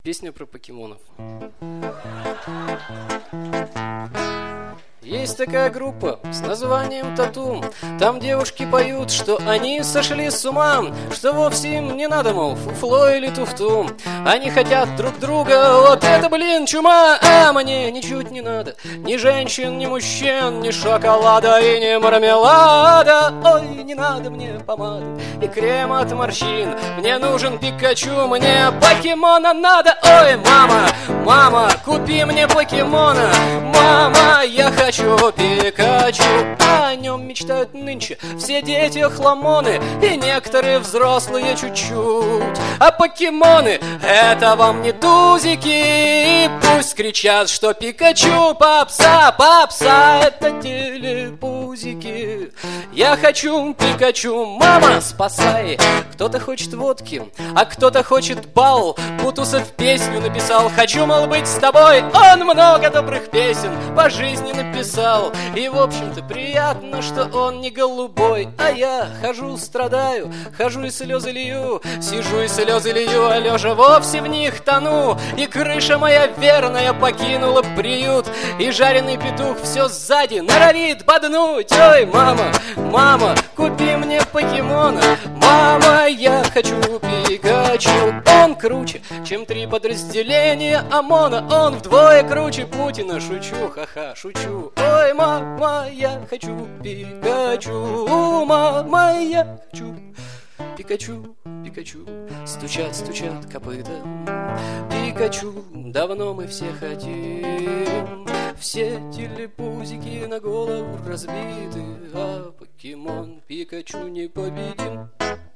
Песня про покемонов. Есть такая группа с названием Тату. Там девушки поют, что они сошли с ума, что вовсе им не надо, мол, фуфло или туфту. Они хотят друг друга, вот это, блин, чума. А мне ничуть не надо ни женщин, ни мужчин, ни шоколада и ни мармелада. Ой, не надо мне помады и крем от морщин. Мне нужен Пикачу, мне покемона надо. Ой, мама, мама, купи мне покемона. Мама, я хочу Пикачу. О нем мечтают нынче все дети хламоны и некоторые взрослые чуть-чуть. А покемоны — это вам не тузики. Пусть кричат, что Пикачу попса, попса — это телепузики. Я хочу Пикачу, мама, спасай. Кто-то хочет водки, а кто-то хочет бал. Бутусов песню написал, хочу, мол, быть с тобой. Он много добрых песен по жизни написал. И, в общем-то, приятно, что он не голубой. А я хожу, страдаю, хожу и слезы лью. Сижу и слезы лью, а лежа вовсе в них тону. И крыша моя верная покинула приют. И жареный петух все сзади норовит боднуть. Ой, мама, мама, купи мне покемона. Мама, я хочу Пикачу. Он круче, чем 3 подразделения ОМОНа. Он вдвое круче Путина. Шучу, ха-ха, шучу. Ой, мама, я хочу Пикачу. Мама, я хочу Пикачу, Пикачу. Стучат, стучат копыта. Пикачу, давно мы все хотим. Все телепузики на голову разбиты, а покемон Пикачу не победим.